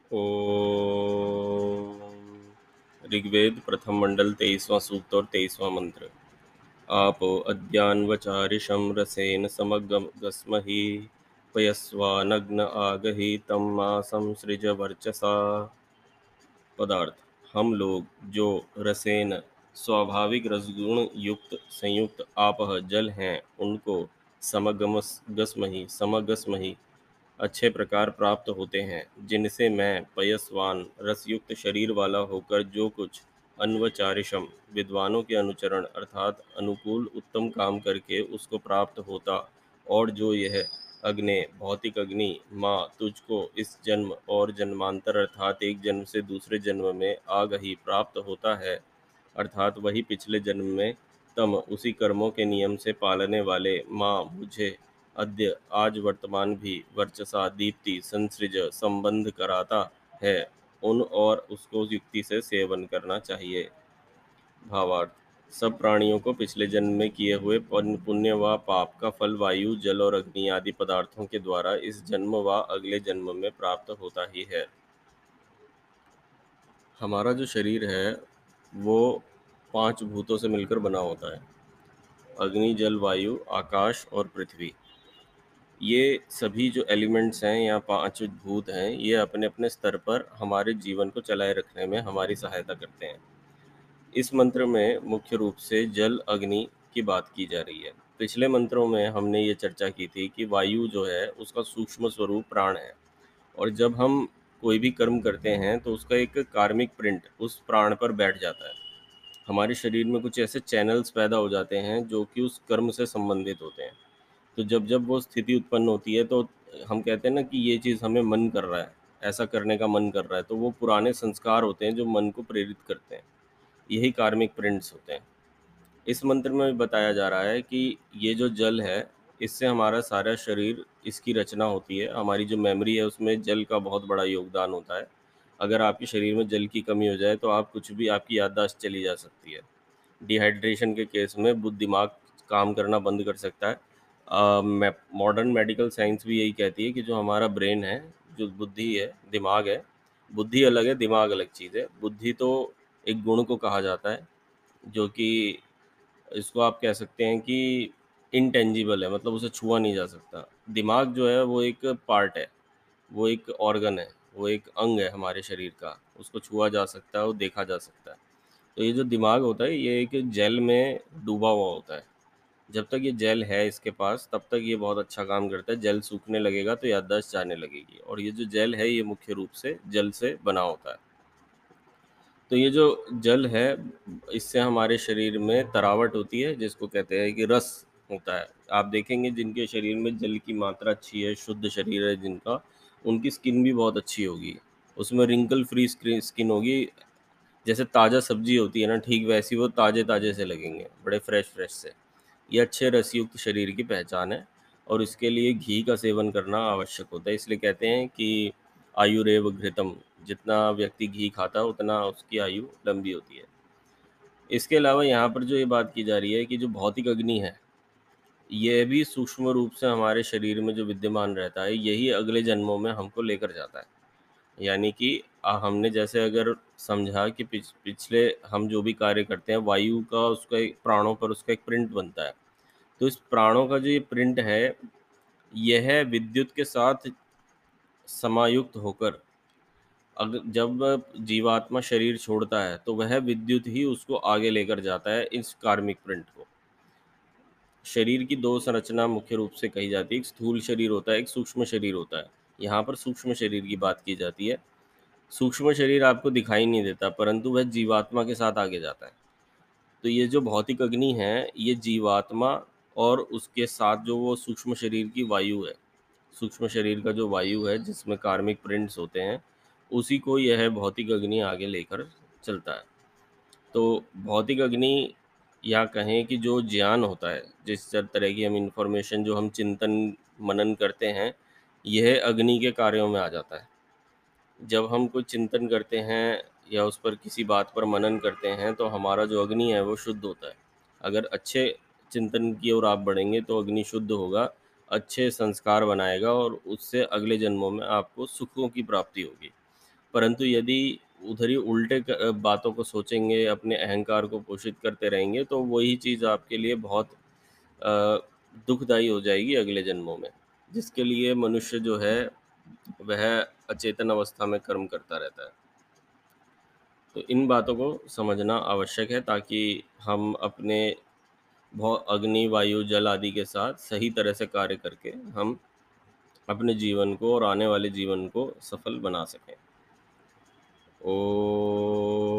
ओम। ऋग्वेद प्रथम मंडल 23वां सूक्त और 23वां मंत्र। आपो अद्यान्वचारिषं रसेन समगस्महि पयस्वानग्न आगहि तम मासं सृज वर्चसा। पदार्थ: हम लोग जो रसेन स्वाभाविक रसगुण युक्त संयुक्त आपह जल हैं उनको समगस्महि अच्छे प्रकार प्राप्त होते हैं, जिनसे मैं पयस्वान रसयुक्त शरीर वाला होकर जो कुछ अन्वचारिषम विद्वानों के अनुचरण अर्थात अनुकूल उत्तम काम करके उसको प्राप्त होता, और जो यह अग्ने भौतिक अग्नि माँ तुझको इस जन्म और जन्मांतर अर्थात एक जन्म से दूसरे जन्म में आग ही प्राप्त होता है, अर्थात वही पिछले जन्म में तम उसी कर्मों के नियम से पालने वाले माँ मुझे अद्य आज वर्तमान भी वर्चसा दीप्ति संसृज संबंध कराता है, उन और उसको युक्ति से सेवन करना चाहिए। भावार्थ: सब प्राणियों को पिछले जन्म में किए हुए पुण्य व पाप का फल वायु जल और अग्नि आदि पदार्थों के द्वारा इस जन्म व अगले जन्म में प्राप्त होता ही है। हमारा जो शरीर है वो 5 भूतों से मिलकर बना होता है: अग्नि जल वायु आकाश और पृथ्वी। ये सभी जो एलिमेंट्स हैं या 5 भूत हैं, ये अपने अपने स्तर पर हमारे जीवन को चलाए रखने में हमारी सहायता करते हैं। इस मंत्र में मुख्य रूप से जल अग्नि की बात की जा रही है। पिछले मंत्रों में हमने ये चर्चा की थी कि वायु जो है उसका सूक्ष्म स्वरूप प्राण है, और जब हम कोई भी कर्म करते हैं तो उसका एक कार्मिक प्रिंट उस प्राण पर बैठ जाता है। हमारे शरीर में कुछ ऐसे चैनल्स पैदा हो जाते हैं जो कि उस कर्म से संबंधित होते हैं। तो जब जब वो स्थिति उत्पन्न होती है तो हम कहते हैं ना कि ये चीज़ हमें मन कर रहा है, ऐसा करने का मन कर रहा है, तो वो पुराने संस्कार होते हैं जो मन को प्रेरित करते हैं। यही कार्मिक प्रिंट्स होते हैं। इस मंत्र में बताया जा रहा है कि ये जो जल है, इससे हमारा सारा शरीर, इसकी रचना होती है। हमारी जो मेमोरी है उसमें जल का बहुत बड़ा योगदान होता है। अगर आपके शरीर में जल की कमी हो जाए तो आप कुछ भी, आपकी याददाश्त चली जा सकती है। डिहाइड्रेशन के केस में दिमाग काम करना बंद कर सकता है। मॉडर्न मेडिकल साइंस भी यही कहती है कि जो हमारा ब्रेन है, जो बुद्धि है, दिमाग है, बुद्धि अलग है, दिमाग अलग चीज़ है। बुद्धि तो एक गुण को कहा जाता है जो कि, इसको आप कह सकते हैं कि इनटेंजिबल है, मतलब उसे छुआ नहीं जा सकता। दिमाग जो है वो एक पार्ट है, वो एक ऑर्गन है, वो एक अंग है हमारे शरीर का, उसको छुआ जा सकता है और देखा जा सकता है। तो ये जो दिमाग होता है ये एक जेल में डूबा हुआ होता है। जब तक ये जेल है इसके पास तब तक ये बहुत अच्छा काम करता है। जेल सूखने लगेगा तो याददाश्त जाने लगेगी, और ये जो जेल है ये मुख्य रूप से जल से बना होता है। तो ये जो जल है, इससे हमारे शरीर में तरावट होती है, जिसको कहते हैं कि रस होता है। आप देखेंगे जिनके शरीर में जल की मात्रा अच्छी है, शुद्ध शरीर है जिनका, उनकी स्किन भी बहुत अच्छी होगी, उसमें रिंकल फ्री स्किन होगी। जैसे ताज़ा सब्जी होती है ना, ठीक वैसी वो ताज़े ताज़े से लगेंगे, बड़े फ्रेश फ्रेश से। ये अच्छे रसयुक्त शरीर की पहचान है, और इसके लिए घी का सेवन करना आवश्यक होता है। इसलिए कहते हैं कि आयुरेव घृतम, जितना व्यक्ति घी खाता है उतना उसकी आयु लंबी होती है। इसके अलावा यहाँ पर जो ये बात की जा रही है कि जो भौतिक अग्नि है, यह भी सूक्ष्म रूप से हमारे शरीर में जो विद्यमान रहता है, यही अगले जन्मों में हमको लेकर जाता है। यानी कि हमने जैसे अगर समझा कि पिछले हम जो भी कार्य करते हैं, वायु का उसका एक प्राणों पर उसका एक प्रिंट बनता है। तो इस प्राणों का जो ये प्रिंट है, यह विद्युत के साथ समायुक्त होकर अगर जब जीवात्मा शरीर छोड़ता है तो वह विद्युत ही उसको आगे लेकर जाता है, इस कार्मिक प्रिंट को। शरीर की 2 संरचना मुख्य रूप से कही जाती है, एक स्थूल शरीर होता है, एक सूक्ष्म शरीर होता है। यहाँ पर सूक्ष्म शरीर की बात की जाती है। सूक्ष्म शरीर आपको दिखाई नहीं देता, परंतु वह जीवात्मा के साथ आगे जाता है। तो ये जो भौतिक अग्नि है, ये जीवात्मा और उसके साथ जो वो सूक्ष्म शरीर की वायु है, सूक्ष्म शरीर का जो वायु है जिसमें कार्मिक प्रिंट्स होते हैं, उसी को यह भौतिक अग्नि आगे लेकर चलता है। तो भौतिक अग्नि, या कहें कि जो ज्ञान होता है, जिस तरह की हम इंफॉर्मेशन जो हम चिंतन मनन करते हैं, यह अग्नि के कार्यों में आ जाता है। जब हम कुछ चिंतन करते हैं या उस पर किसी बात पर मनन करते हैं तो हमारा जो अग्नि है वो शुद्ध होता है। अगर अच्छे चिंतन की ओर आप बढ़ेंगे तो अग्नि शुद्ध होगा, अच्छे संस्कार बनाएगा, और उससे अगले जन्मों में आपको सुखों की प्राप्ति होगी। हुँ। परंतु यदि उधर ही उल्टे बातों को सोचेंगे, अपने अहंकार को पोषित करते रहेंगे, तो वही चीज़ आपके लिए बहुत अ, दुखदाई हो जाएगी अगले जन्मों में, जिसके लिए मनुष्य जो है, वह अचेतन अवस्था में कर्म करता रहता है। तो इन बातों को समझना आवश्यक है ताकि हम अपने अग्नि, वायु, जल आदि के साथ सही तरह से कार्य करके हम अपने जीवन को और आने वाले जीवन को सफल बना सकें। ओ